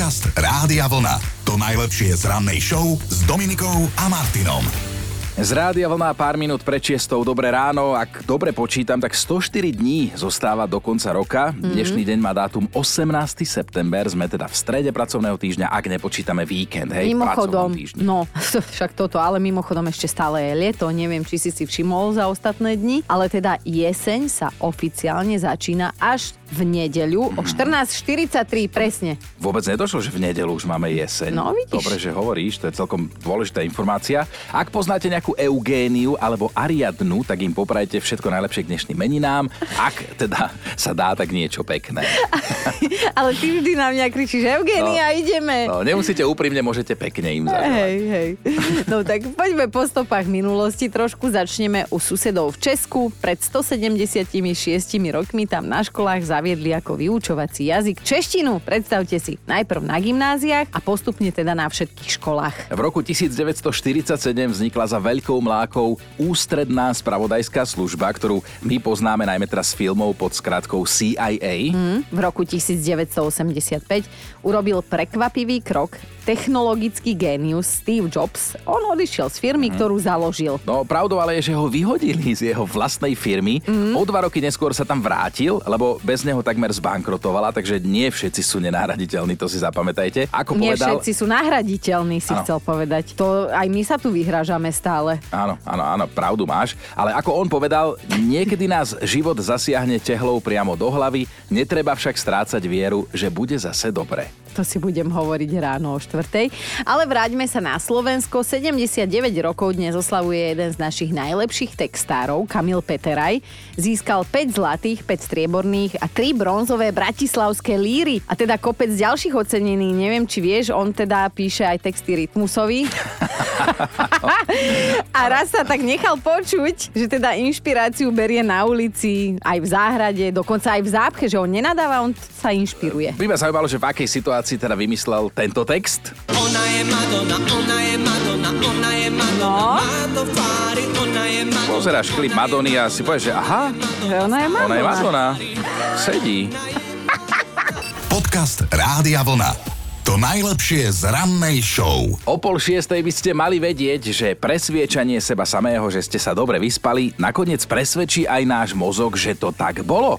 Podcast Rádia Vlna. To najlepšie z rannej show s Dominikou a Martinom. Z Rádia Vlna pár minút pred 6. Dobré ráno. Ak dobre počítam, tak 104 dní zostáva do konca roka. Dnešný deň má dátum 18. september. Sme teda v strede pracovného týždňa, ak nepočítame víkend. Hej, mimochodom, no však toto, ale mimochodom ešte stále je lieto. Neviem, či si všimol za ostatné dni. Ale teda jeseň sa oficiálne začína až v nedeľu o 14:43 presne. Vôbec nedošlo, že v nedeľu už máme jeseň. No vidíš. Dobre, že hovoríš, to je celkom dôležitá informácia. Ak poznáte nejakú Eugéniu alebo Ariadnu, tak im poprajte všetko najlepšie k dnešným meninám. Ak teda sa dá, tak niečo pekné. Ale ty vždy na mňa kričíš, Eugénia, ideme. No, nemusíte úprimne, môžete pekne im zaželať. Hej. No tak poďme po stopách minulosti. Trošku začneme u susedov v Česku. Pred 176 rokmi tam na školách zaviedli ako vyučovací jazyk češtinu. Predstavte si, najprv na gymnáziách a postupne teda na všetkých školách. V roku 1947 vznikla za veľkou mlákou ústredná spravodajská služba, ktorú my poznáme najmä teraz z filmov pod skratkou CIA. V roku 1985 urobil prekvapivý krok technologický génius Steve Jobs. On odišiel z firmy, ktorú založil. No, pravdou ale je, že ho vyhodili z jeho vlastnej firmy. O 2 roky neskôr sa tam vrátil, lebo bez neho takmer zbankrotovala, takže nie všetci sú nenahraditeľní, to si zapamätajte. Ako nie povedal... všetci sú nahraditeľní, si chcel povedať. To aj my sa tu vyhrážame stále. Áno, pravdu máš. Ale ako on povedal, niekedy nás život zasiahne tehlou priamo do hlavy, netreba však strácať vieru, že bude zase dobre. To si budem hovoriť ráno o 4:00. Ale vráťme sa na Slovensko. 79 rokov dnes oslavuje jeden z našich najlepších textárov, Kamil Peteraj. Získal 5 zlatých, 5 strieborných a 3 bronzové bratislavské líry. A teda kopec ďalších ocenení. Neviem, či vieš, on teda píše aj texty Rytmusovi. A raz sa tak nechal počuť, že teda inšpiráciu berie na ulici, aj v záhrade, dokonca aj v zápche, že on nenadáva, on sa inšpiruje. By ma zaujímalo, že v akej situácii teda vymyslel tento text. Ona je Madonna, ona je Madonna, ona je Madonna, má to fáry, ona je Madonna. Pozeráš klip Madony a si povieš, že aha, ona je Madonna. Ona je Madonna. Sedí. Podcast Rádia Vlna. To najlepšie z rannej show. O 5:30 by ste mali vedieť, že presviečanie seba samého, že ste sa dobre vyspali, nakoniec presvedčí aj náš mozog, že to tak bolo.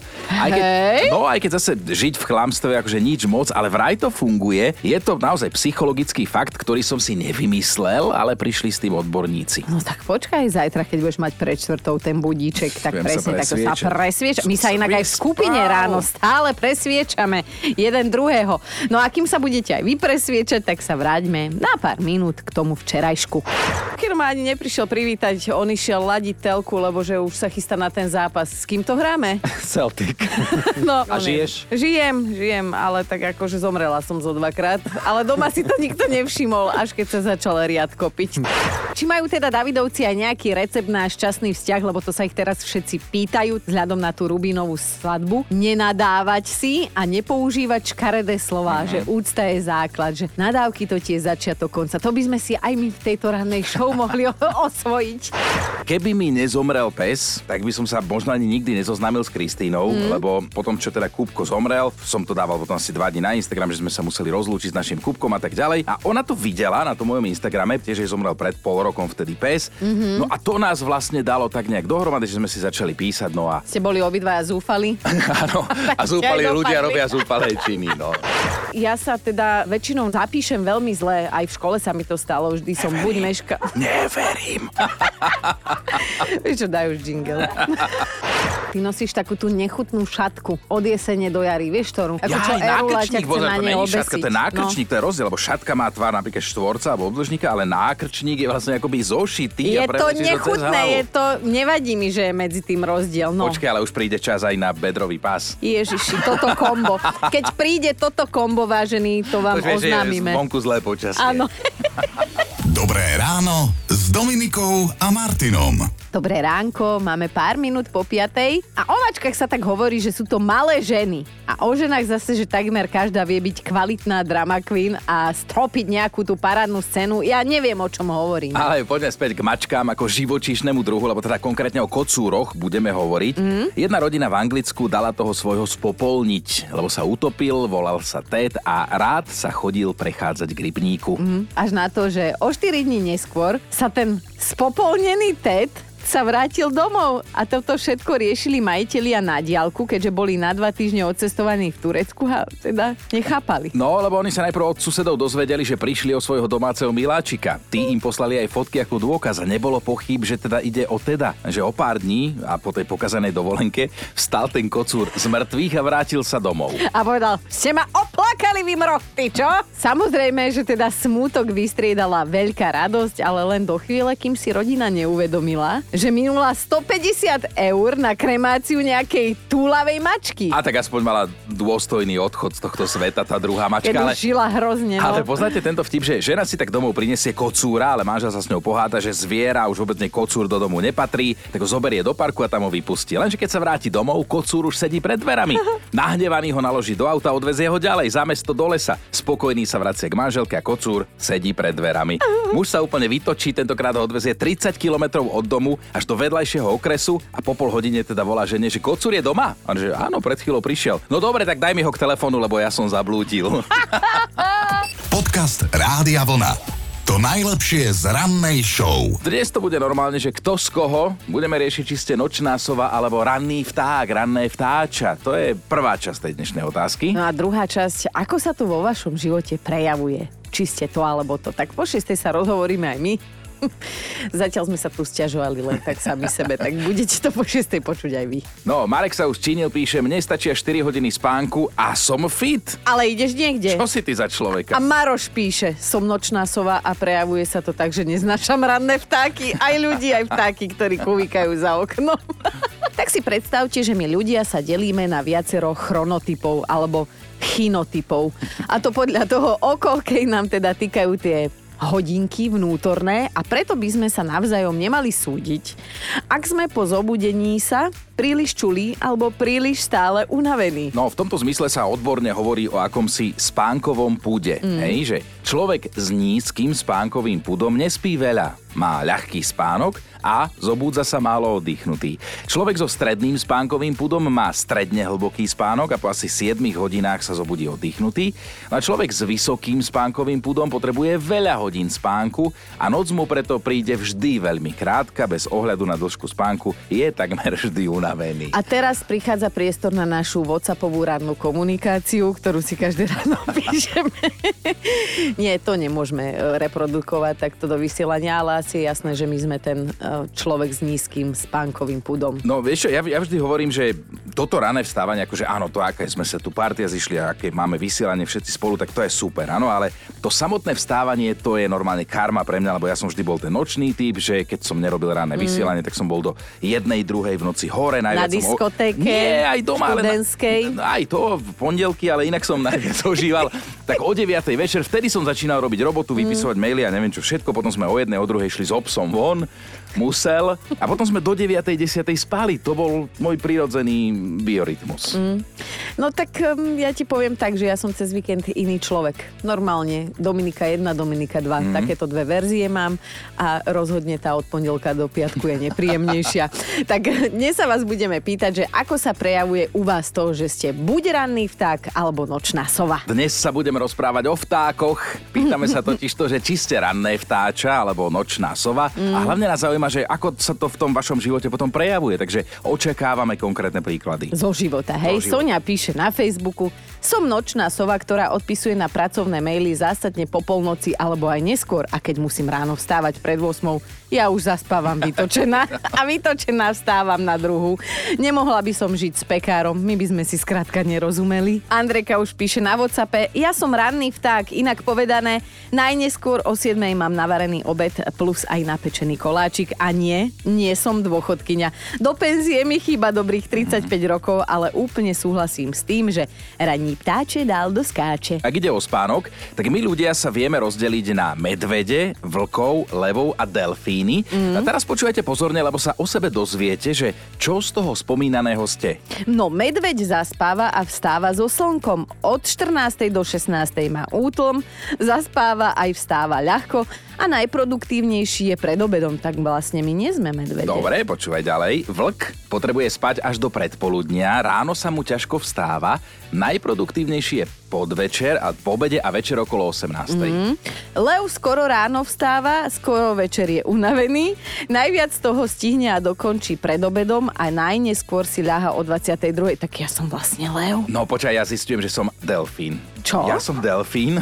Aj keď zase žiť v chlamstve akože nič moc, ale vraj to funguje. Je to naozaj psychologický fakt, ktorý som si nevymyslel, ale prišli s tým odborníci. No tak počkaj, zajtra, keď budeš mať pred 4:00 ten budíček, tak presne takto sa presvieča. My sa inak aj v skupine ráno stále presviečame jeden druhého. No a kým sa budete aj vy presviečať, tak sa vráťme na pár minút k tomu včerajšku. Kiro ma ani neprišiel privítať, on išiel ladiť telku, lebo že už sa chystá na ten zápas. S kým to hráme? Celtic. No, a žiješ? Žijem, ale tak akože zomrela som zo 2-krát. Ale doma si to nikto nevšimol, až keď sa začal riadko piť. Či majú teda Davidovci aj nejaký recept na šťastný vzťah, lebo to sa ich teraz všetci pýtajú vzhľadom na tú Rubínovú svadbu. Nenadávať si a nepoužívať škaredé slová, že úcta je základ, že nadávky to tie začiatok konca. To by sme si aj my v tejto rannej show mohli osvojiť. Keby mi nezomrel pes, tak by som sa možno ani nikdy nezoznámil s Kristínou, lebo potom, čo teda Kúbko zomrel, som to dával potom asi 2 dní na Instagram, že sme sa museli rozlúčiť s našim Kúbkom a tak ďalej. A ona to videla na tom mojom Instagrame, tiež jej zomrel pred pol rokom vtedy pes. No a to nás vlastne dalo tak nejak dohromady, že sme si začali písať. No a... Ste boli obidvaja zúfali? Áno, a zúfali ľudia robia zúfalé činy, no. Ja sa teda väčšinou zapíšem veľmi zle, aj v škole sa mi to stalo, vždy som buď meška... Neverím. Vieš čo, daj už jingle. Ty nosíš takú tú nechutnú šatku od jesene do jary, vieš ktorú? Ja, aj nákrčník, to není šatka, to je nákrčník, to je rozdiel, lebo šatka má tvár napríklad štvorca alebo obdĺžnika, ale nákrčník je vlastne akoby zošitý. Je to nechutné, je to, nevadí mi, že je medzi tým rozdiel. No. Počkaj, ale už príde čas aj na bedrový pás. Ježiši, toto kombo. Keď príde toto kombo, vážený, to vám oznámime. Vonku zlé počasie. Áno. Dobré ráno s Dominikou a Martinom. Dobré ránko, máme pár minút po 5:00 a o mačkách sa tak hovorí, že sú to malé ženy. A o ženách zase, že takmer každá vie byť kvalitná drama queen a stropiť nejakú tú parádnu scénu. Ja neviem, o čom hovorím. Ale poďme späť k mačkám ako živočíšnemu druhu, lebo teda konkrétne o kocúroch budeme hovoriť. Jedna rodina v Anglicku dala toho svojho spopolniť, lebo sa utopil, volal sa Ted a rád sa chodil prechádzať k rybníku. Až na to, že o 4 dní neskôr sa ten spopolnený Ted sa vrátil domov a toto všetko riešili majitelia na diaľku, keďže boli na 2 týždne odcestovaní v Turecku a teda nechápali. No, lebo oni sa najprv od susedov dozvedeli, že prišli o svojho domáceho miláčika. Tí im poslali aj fotky ako dôkaz a nebolo pochýb, že teda ide o Teda. Že o pár dní a po tej pokazanej dovolenke vstal ten kocúr z mŕtvych a vrátil sa domov. A povedal, ste ma oplakali vy mrochty, čo? Samozrejme, že teda smútok vystriedala veľká radosť, ale len do chvíle, kým si rodina neuvedomila, že minula 150 eur na kremáciu nejakej túlavej mačky. A tak aspoň mala dôstojný odchod z tohto sveta, tá druhá mačka. Keď už žila hrozne, no. Ale poznáte tento vtip, že žena si tak domov prinesie kocúra, ale manžel sa s ňou poháda, že zviera už vôbec kocúr do domu nepatrí, tak ho zoberie do parku a tam ho vypustí. Lenže keď sa vráti domov, kocúr už sedí pred dverami. Nahnevaný ho naloží do auta, odvezie ho ďalej za mesto do lesa. Spokojný sa vracia k manželke a kocúr sedí pred dverami. Muž sa úplne vytočí, tentokrát ho odvezie 30 kilometrov od domu až do vedľajšieho okresu a po pol hodine teda volá žene, že kocúr je doma. A že áno, pred chvíľou prišiel. No dobre, tak daj mi ho k telefónu, lebo ja som zablúdil. Podcast Rádia Vlna. To najlepšie z rannej show. Dnes to bude normálne, že kto z koho. Budeme riešiť, či ste nočná sova alebo ranný vták, ranné vtáča. To je prvá časť tej dnešnej otázky. No a druhá časť, ako sa to vo vašom živote prejavuje? Či ste to alebo to. Tak po 6:00 sa rozhovoríme aj my. Zatiaľ sme sa tu sťažovali len tak sami sebe, tak budete to po 6:00 počuť aj vy. No, Marek sa už čínil, píše, mne stačia 4 hodiny spánku a som fit. Ale ideš niekde. Čo si ty za človeka? A Maroš píše, som nočná sova a prejavuje sa to tak, že neznášam ranné vtáky, aj ľudí, aj vtáky, ktorí kuvíkajú za oknom. Tak si predstavte, že my ľudia sa delíme na viacero chronotypov alebo chinotypov. A to podľa toho, o koľkej nám teda týkajú tie hodinky vnútorné a preto by sme sa navzájom nemali súdiť, ak sme po zobudení sa príliš čulí alebo príliš stále unavení. No, v tomto zmysle sa odborne hovorí o akomsi spánkovom púde. Hej, že človek s nízkym spánkovým púdom nespí veľa, má ľahký spánok a zobúdza sa málo oddychnutý. Človek so stredným spánkovým púdom má stredne hlboký spánok a po asi 7 hodinách sa zobudí oddychnutý. A človek s vysokým spánkovým púdom potrebuje veľa hodín spánku a noc mu preto príde vždy veľmi krátka, bez ohľadu na dĺžku spánku je takmer vždy unavený. A teraz prichádza priestor na našu WhatsAppovú rannú komunikáciu, ktorú si každé ráno píšeme. Nie, to nemôžeme reprodukovať takto do vysielania, ale asi je jasné, že my sme ten človek s nízkym spánkovým púdom. No vieš čo, ja vždy hovorím, že toto rané vstávanie, akože áno, to aké sme sa tu partia zišli a aké máme vysielanie všetci spolu, tak to je super, áno, ale to samotné vstávanie, to je normálne karma pre mňa, lebo ja som vždy bol ten nočný typ, že keď som nerobil ranné vysielanie, tak som bol do 1:00, 2:00 v noci hore. Na diskotéke, Nie, aj doma, študentskej. aj to v pondelky, ale inak som najviac ožíval. Tak o 9:00 večer, vtedy som začínal robiť robotu, vypisovať maily a neviem čo všetko, potom sme o 1:00, o 2:00 šli s obsom von, musel a potom sme do 9:00, 10:00 spali. To bol môj prirodzený biorytmus. No tak ja ti poviem tak, že ja som cez víkend iný človek. Normálne Dominika 1, Dominika 2. Takéto dve verzie mám a rozhodne tá od pondelka do piatku je nepríjemnejšia. Tak dnes sa vás budeme pýtať, že ako sa prejavuje u vás to, že ste buď ranný vták alebo nočná sova. Dnes sa budeme rozprávať o vtákoch. Pýtame sa totiž to, že či ste ranné vtáča alebo nočná sova. A hlavne nás zaujíma, že ako sa to v tom vašom živote potom prejavuje. Takže očakávame konkrétne príklady. Zo života, hej. Soňa píše na Facebooku, som nočná sova, ktorá odpisuje na pracovné maily zásadne po polnoci alebo aj neskôr a keď musím ráno vstávať pred 8, ja už zaspávam vytočená a vytočená vstávam na druhú. Nemohla by som žiť s pekárom, my by sme si skrátka nerozumeli. Andrejka už píše na WhatsAppe, ja som ranný vták, inak povedané, najneskôr o 7 mám navarený obed plus aj napečený koláčik a nie som dôchodkyňa. Do penzie mi chýba dobrých 35 rokov, ale úplne súhlasím s tým, že ranní ptáče dál do skáče. Ak ide o spánok, tak my ľudia sa vieme rozdeliť na medvede, vlkov, levov a delfíny. A teraz počúvajte pozorne, lebo sa o sebe dozviete, že čo z toho spomínaného ste. No, medveď zaspáva a vstáva so slnkom. Od 14. do 16. má útlm, zaspáva aj vstáva ľahko a najproduktívnejší je pred obedom, tak vlastne my nie sme medvede. Dobre, počúvaj ďalej. Vlk potrebuje spať až do predpoludnia, ráno sa mu ťažko vstáva, najproduktívnejší je podvečer a po obede a večer okolo 18. Lev skoro ráno vstáva, skoro večer je unavený, najviac toho stihne a dokončí pred obedom a najneskôr si ľaha o 22. Tak ja som vlastne lev. No počkaj, ja zistujem, že som delfín. Čo? Ja som delfín.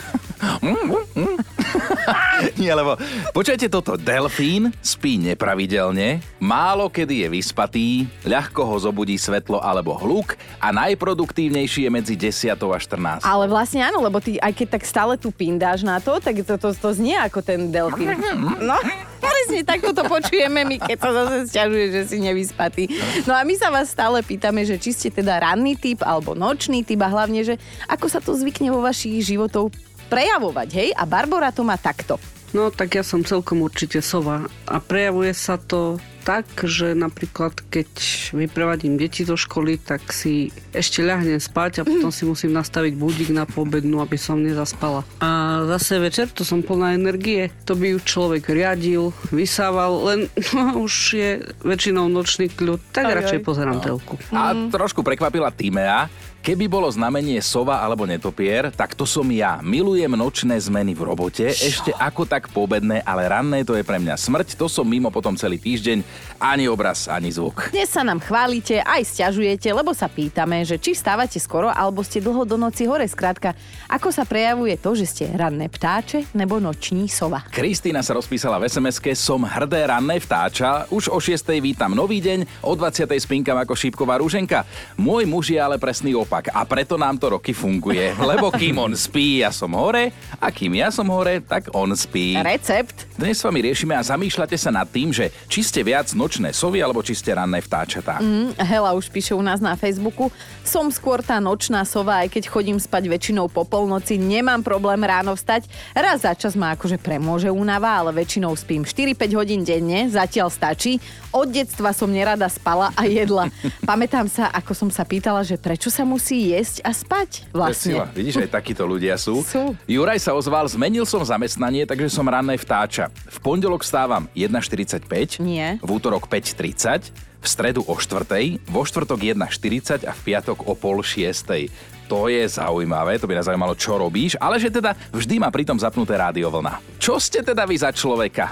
Nie, lebo počujete toto. Delfín spí nepravidelne, málo kedy je vyspatý, ľahko ho zobudí svetlo alebo hluk a najproduktívnejší je medzi 10 a 14. Ale vlastne áno, lebo ty aj keď tak stále tu pindáš na to, tak to znie ako ten delfín. No, presne takto to počujeme my, keď sa zase sťažuje, že si nevyspatý. No a my sa vás stále pýtame, že či ste teda ranný typ alebo nočný typ a hlavne, že ako sa to zvykne vo vašich životov prejavovať, hej? A Barbora to má takto. No tak ja som celkom určite sova a prejavuje sa to tak, že napríklad keď vyprevadím deti do školy, tak si ešte ľahnem spať a potom si musím nastaviť budík na poobednú, aby som nezaspala. A zase večer to som plná energie. To by ju človek riadil, vysával, len už je väčšinou nočný kľud, tak radšej pozerám telku. A trošku prekvapila Timea. Keby bolo znamenie sova alebo netopier, tak to som ja. Milujem nočné zmeny v robote, ešte ako tak poobedné, ale ranné to je pre mňa smrť. To som mimo potom celý týždeň. Ani obraz, ani zvuk. Dnes sa nám chválite, aj sťažujete, lebo sa pýtame, že či vstávate skoro, alebo ste dlho do noci hore. Skrátka, ako sa prejavuje to, že ste ranné ptáče nebo noční sova? Kristína sa rozpísala v SMS-ke: som hrdé ranné vtáča, už o 6. vítam nový deň, o 20. spinkam ako šípková rúženka. Môj muž je ale presný opak a preto nám to roky funguje, lebo kým on spí, ja som hore a kým ja som hore, tak on spí. Recept? Dnes s vami riešime a zamýšľate sa nad tým, že či ste viac nočné sovy alebo či ste ranné vtáčatá. Hela už píše u nás na Facebooku: som skôr tá nočná sova, aj keď chodím spať väčšinou po polnoci, nemám problém ráno vstať. Raz za čas ma akože premôže únava, ale väčšinou spím 4-5 hodín denne, zatiaľ stačí. Od detstva som nerada spala a jedla. Pamätám sa, ako som sa pýtala, že prečo sa musí jesť a spať vlastne. Vidíš, aj takíto ľudia sú. Juraj sa ozval: zmenil som zamestnanie, takže som ranné vtáča. V pondelok vstávam 1:45. Nie. V útorok 5:30, v stredu o 4:00, vo štvrtok 1:40 a v piatok o 5:30. To je zaujímavé, to by nás zaujímalo, čo robíš, ale že teda vždy má pritom zapnuté rádiovlna. Čo ste teda vy za človeka?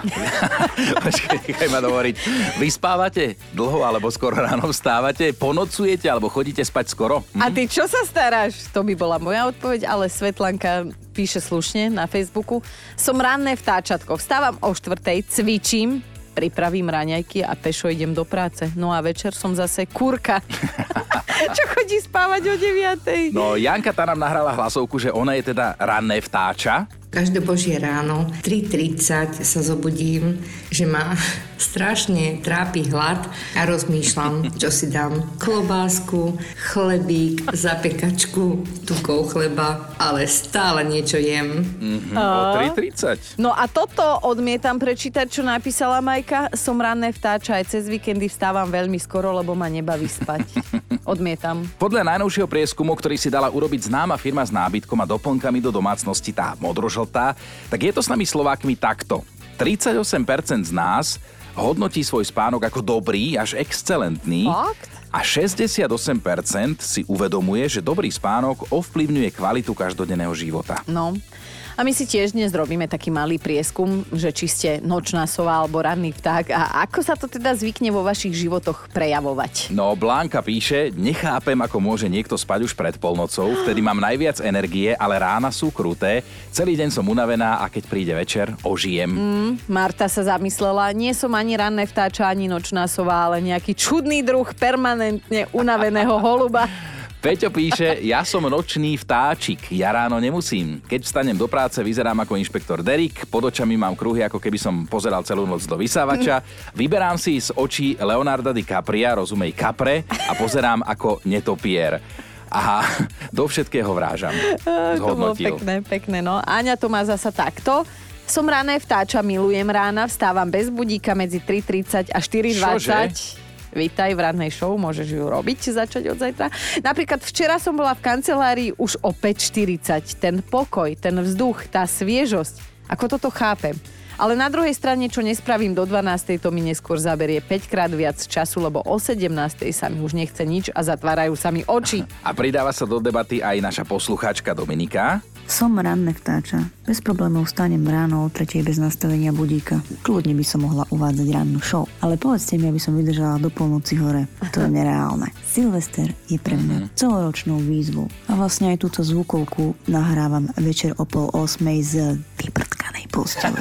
Počkaj ma dovoriť. Vy spávate dlho alebo skoro ráno vstávate? Ponocujete alebo chodíte spať skoro? A ty čo sa staráš? To by bola moja odpoveď, ale Svetlanka píše slušne na Facebooku: som ranné vtáčatko, vstávam o 4:00, cvičím, pripravím raňajky a pešo idem do práce. No a večer som zase kurka. Čo chodí spávať o 9:00? No, Janka tá nám nahrala hlasovku, že ona je teda ranné vtáča. Každé božie ráno 3:30 sa zobudím, že ma strašne trápi hlad a rozmýšľam, čo si dám. Klobásku, chlebík, zapekačku, tukov chleba, ale stále niečo jem. O 3:30. No a toto odmietam prečítať, čo napísala Majka. Som ranné vtáča, aj cez víkendy vstávam veľmi skoro, lebo ma nebaví spať. Odmietam. Podľa najnovšieho prieskumu, ktorý si dala urobiť známa firma s nábytkom a doplnkami do domácnosti, tá modrožltá, tak je to s nami Slovákmi takto. 38% z nás hodnotí svoj spánok ako dobrý až excelentný. Fakt? A 68% si uvedomuje, že dobrý spánok ovplyvňuje kvalitu každodenného života. No. A my si tiež dnes robíme taký malý prieskum, že či ste nočná sova alebo ranný vták a ako sa to teda zvykne vo vašich životoch prejavovať. No, Blanka píše: nechápem, ako môže niekto spať už pred polnocou, vtedy mám najviac energie, ale rána sú kruté, celý deň som unavená a keď príde večer, ožijem. Marta sa zamyslela: nie som ani ranné vtáča, ani nočná sova, ale nejaký čudný druh permanentne unaveného holuba. Peťo píše, ja som nočný vtáčik, ja ráno nemusím. Keď vstanem do práce, vyzerám ako inšpektor Derek, pod očami mám kruhy, ako keby som pozeral celú noc do vysávača, vyberám si z očí Leonarda DiCapria, rozumej Capre, a pozerám ako netopier. Aha, do všetkého vrážam. Zhodnotil. To bolo pekné, no. Áňa to má zasa takto. Som rané vtáča, milujem rána, vstávam bez budíka medzi 3:30 a 4:20. Vítaj v rannej show, môžeš ju robiť, začať od zajtra. Napríklad včera som bola v kancelárii už o 5:40. Ten pokoj, ten vzduch, tá sviežosť, ako toto chápem. Ale na druhej strane, čo nespravím do 12:00, to mi neskôr zaberie 5-krát viac času, lebo o 17:00 sa mi už nechce nič a zatvárajú sa mi oči. A pridáva sa do debaty aj naša poslucháčka Dominika. Som ranné vtáča. Bez problémov vstanem ráno o 3:00 bez nastavenia budíka. Kľudne by som mohla uvádzať rannú show. Ale povedzte mi, aby som vydržala do polnoci hore. To je nereálne. Silvester je pre mňa celoročnou výzvou. A vlastne aj túto zvukovku nahrávam večer o 7:30 z vyprtkanej postele.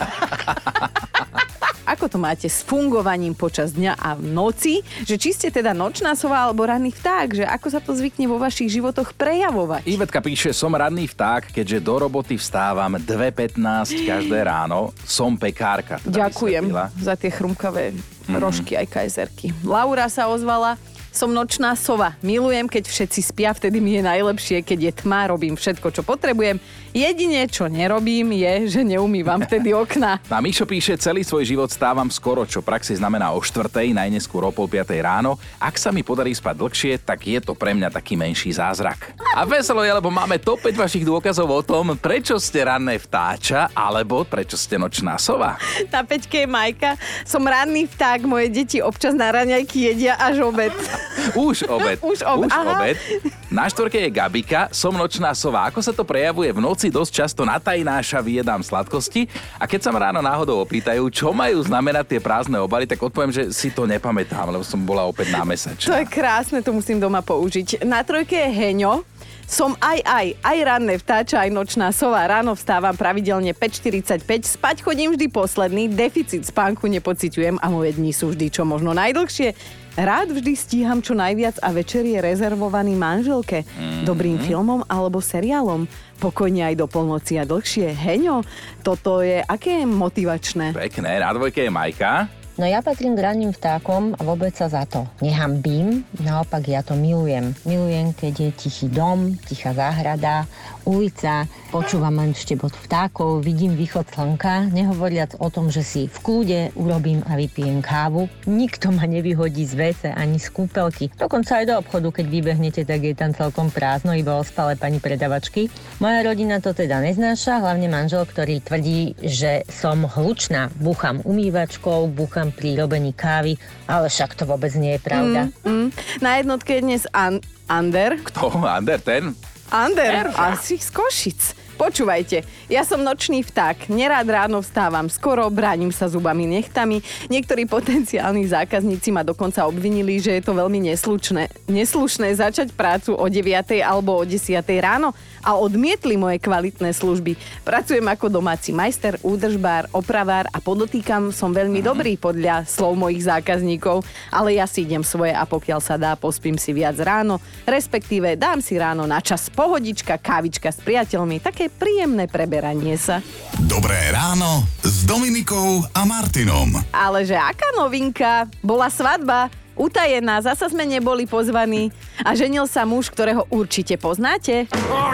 Ako to máte s fungovaním počas dňa a v noci? Že či ste teda nočná sova alebo ranný vták? Že ako sa to zvykne vo vašich životoch prejavovať? Ivetka píše, som ranný vták, keďže do roboty vstávam 2:15 každé ráno. Som pekárka. Ďakujem za tie chrumkavé rožky aj kajzerky. Laura sa ozvala. Som nočná sova. Milujem, keď všetci spia, vtedy mi je najlepšie, keď je tma, robím všetko, čo potrebujem. Jedine, čo nerobím, je, že neumývam vtedy okna. A Mišo píše, celý svoj život stávam skoro, čo v praxi znamená o 4:00, najneskôr o 4:30 ráno. Ak sa mi podarí spať dlhšie, tak je to pre mňa taký menší zázrak. A veselo je, lebo máme top 5 vašich dôkazov o tom, prečo ste ranné vtáča, alebo prečo ste nočná sova. Na 5 je Majka. Som ranný vták, moje deti občas na raňajky jedia až obed. Už obed. Už obed. Na 4 je Gabika, som nočná sova. Ako sa to prejavuje v noci, dosť často natajnáša vyjedám sladkosti a keď sa ma ráno náhodou opýtajú, čo majú znamenať tie prázdne obaly, tak odpoviem, že si to nepamätám, lebo som bola opäť námesačná. To je krásne, to musím doma použiť. Na 3 je Heňo. Som aj ranné vtáča, aj nočná sova. Ráno vstávam pravidelne 5:45, spať chodím vždy posledný, deficit spánku nepociťujem a moje dni sú vždy čo možno najdlhšie. Rád vždy stíham čo najviac a večer je rezervovaný manželke, dobrým filmom alebo seriálom. Pokojne aj do polnoci a dlhšie. Heňo, toto je aké motivačné? Pekné, na 2 je Majka. No ja patrím k ranným vtákom a vôbec sa za to nehambím, naopak ja to milujem. Milujem, keď je tichý dom, tichá záhrada, ulica, počúvam len štebot vtákov, vidím východ slnka, nehovoriac o tom, že si v kľude urobím a vypijem kávu. Nikto ma nevyhodí z WC ani z kúpelky. Dokonca aj do obchodu, keď vybehnete, tak je tam celkom prázdno, iba ospalé pani predavačky. Moja rodina to teda neznáša, hlavne manžel, ktorý tvrdí, že som hlučná. Búcham umývačkou, búcham pri robení kávy, ale však to vôbec nie je pravda. Na jednotke je dnes Ander. Kto? Ander, ten? Ander, asi z Košic. Počúvajte, ja som nočný vták, nerád ráno vstávam skoro, bránim sa zubami nechtami. Niektorí potenciálni zákazníci ma dokonca obvinili, že je to veľmi neslušné začať prácu o 9:00 alebo o 10:00 ráno a odmietli moje kvalitné služby. Pracujem ako domáci majster, údržbár, opravár a podotýkam, som veľmi dobrý podľa slov mojich zákazníkov, ale ja si idem svoje a pokiaľ sa dá, pospím si viac ráno, respektíve dám si ráno na čas pohodička, kávička s priateľmi, také príjemné preberanie sa. Dobré ráno s Dominikou a Martinom. Ale že aká novinka? Bola svadba, utajená, zasa sme neboli pozvaní a ženil sa muž, ktorého určite poznáte.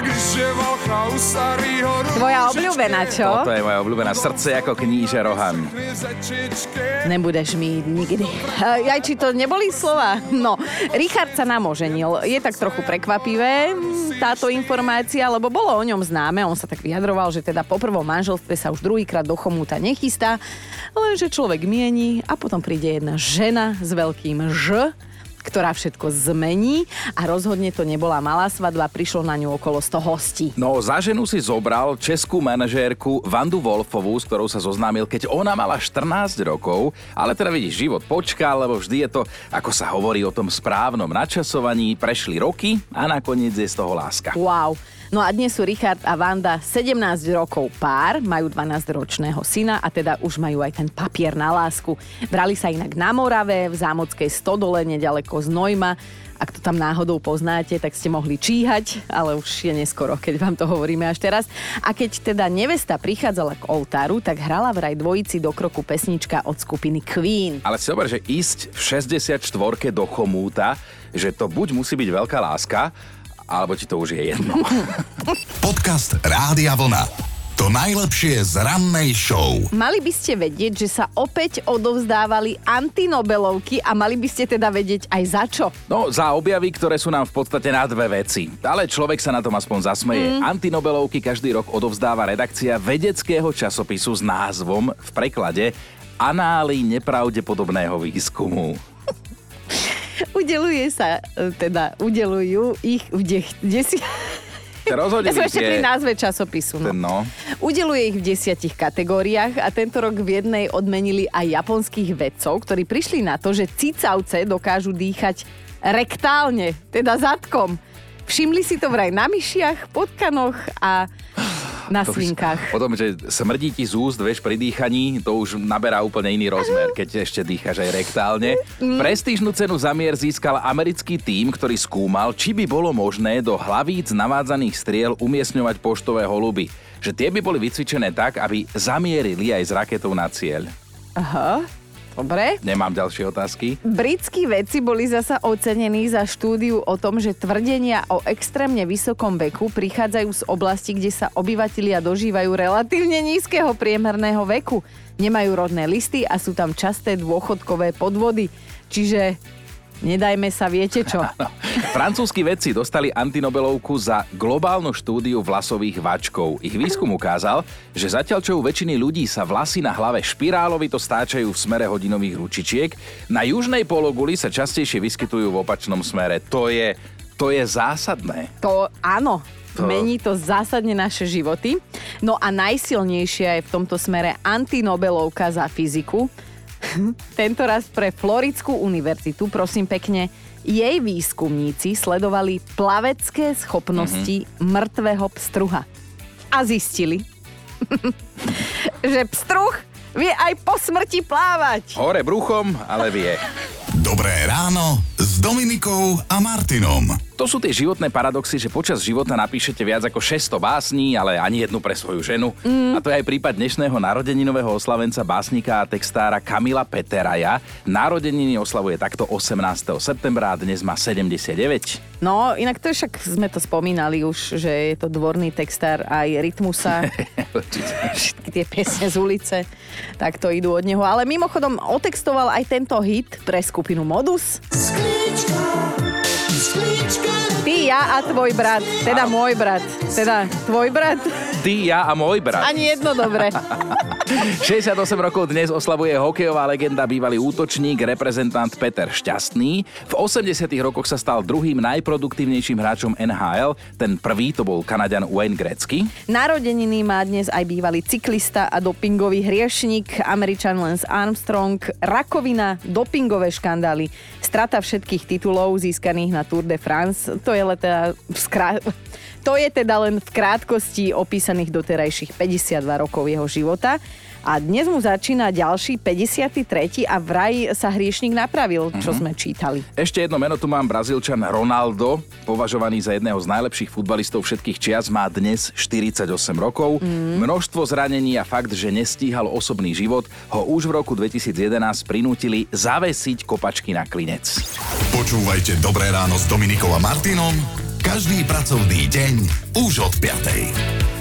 Tvoja obľúbená, čo? Toto je moja obľúbená, srdce ako kníže Rohan. Nebudeš mi nikdy. Aj či to neboli slova? No, Richard sa nám oženil. Je tak trochu prekvapivé táto informácia, lebo bolo o ňom známe. On sa tak vyjadroval, že teda po prvom manželstve sa už druhýkrát do chomúta nechystá, lenže človek mieni a potom príde jedna žena s veľkým Ž, ktorá všetko zmení a rozhodne to nebola malá svadba, prišlo na ňu okolo 100 hostí. No, za ženu si zobral českú manažérku Vandu Wolfovú, s ktorou sa zoznámil, keď ona mala 14 rokov, ale teda vidíš, život počkal, lebo vždy je to, ako sa hovorí o tom správnom načasovaní, prešli roky a nakoniec je z toho láska. Wow. No a dnes sú Richard a Vanda 17 rokov pár, majú 12-ročného syna a teda už majú aj ten papier na lásku. Brali sa inak na Morave, v zámockej stodole, nedaleko z Nojma. Ak to tam náhodou poznáte, tak ste mohli číhať, ale už je neskoro, keď vám to hovoríme až teraz. A keď teda nevesta prichádzala k oltáru, tak hrala vraj dvojici do kroku pesnička od skupiny Queen. Ale si dober, že ísť v 64 do chomúta, že to buď musí byť veľká láska, alebo ti to už je jedno. Podcast Rádia Vlna. To najlepšie z rannej show. Mali by ste vedieť, že sa opäť odovzdávali antinobelovky a mali by ste teda vedieť aj za čo. No, za objavy, ktoré sú nám v podstate na dve veci. Ale človek sa na tom aspoň zasmeje. Antinobelovky každý rok odovzdáva redakcia vedeckého časopisu s názvom v preklade Anály nepravdepodobného výskumu. Udelujú ich v Ja som ešte pri názve časopisu. No. Udeluje ich v 10 kategóriách a tento rok v jednej odmenili aj japonských vedcov, ktorí prišli na to, že cicavce dokážu dýchať rektálne, teda zadkom. Všimli si to vraj na myšiach, potkanoch a na svinkách. Potom, že smrdí ti z úst, vieš, pri dýchaní, to už naberá úplne iný rozmer, keď ešte dýchaš aj rektálne. Prestížnu cenu za mier získal americký tím, ktorý skúmal, či by bolo možné do hlavíc navádzaných striel umiestňovať poštové holuby. Že tie by boli vycvičené tak, aby zamierili aj s raketou na cieľ. Aha. Dobre. Nemám ďalšie otázky. Britskí vedci boli zasa ocenení za štúdiu o tom, že tvrdenia o extrémne vysokom veku prichádzajú z oblasti, kde sa obyvatelia dožívajú relatívne nízkeho priemerného veku. Nemajú rodné listy a sú tam časté dôchodkové podvody. Čiže nedajme sa, viete čo? Francúzski vedci dostali antinobelovku za globálnu štúdiu vlasových vačkov. Ich výskum ukázal, že zatiaľ čo u väčšiny ľudí sa vlasy na hlave špirálovito stáčajú v smere hodinových ručičiek, na južnej pologuli sa častejšie vyskytujú v opačnom smere. To je zásadné. To áno. Mení to zásadne naše životy. No a najsilnejšia je v tomto smere antinobelovka za fyziku. Tento raz pre Floridskú univerzitu, prosím pekne, jej výskumníci sledovali plavecké schopnosti mŕtvého pstruha. A zistili, že pstruh vie aj po smrti plávať. Hore bruchom, ale vie. Dobré ráno s Dominikou a Martinom. To sú tie životné paradoxy, že počas života napíšete viac ako 600 básní, ale ani jednu pre svoju ženu. A to je aj prípad dnešného narodeninového oslavenca, básnika a textára Kamila Peteraja. Narodeniny oslavuje takto 18. septembra a dnes má 79. No, inak to však sme to spomínali už, že je to dvorný textár aj Rytmusa. Všetky tie piesne z ulice, tak to idú od neho. Ale mimochodom otextoval aj tento hit pre skupinu Modus. Ty, ja a tvoj brat. Teda môj brat. Teda tvoj brat. Ty, ja a môj brat. Ani jedno dobre. 68 rokov dnes oslavuje hokejová legenda, bývalý útočník, reprezentant Peter Šťastný. V 80 rokoch sa stal druhým najproduktívnejším hráčom NHL. Ten prvý to bol Kanaďan Wayne Gretzky. Narodeniny má dnes aj bývalý cyklista a dopingový hriešnik Američan Lance Armstrong. Rakovina, dopingové škandály, strata všetkých titulov získaných na Tour de France. To je teda len v krátkosti opísaných doterajších 52 rokov jeho života. A dnes mu začína ďalší 53. a vraj sa hriešnik napravil, čo sme čítali. Ešte jedno meno tu mám, Brazílčan Ronaldo, považovaný za jedného z najlepších futbalistov všetkých čias, má dnes 48 rokov. Množstvo zranení a fakt, že nestíhal osobný život, ho už v roku 2011 prinútili zavesiť kopačky na klinec. Počúvajte Dobré ráno s Dominikou a Martinom každý pracovný deň už od 5.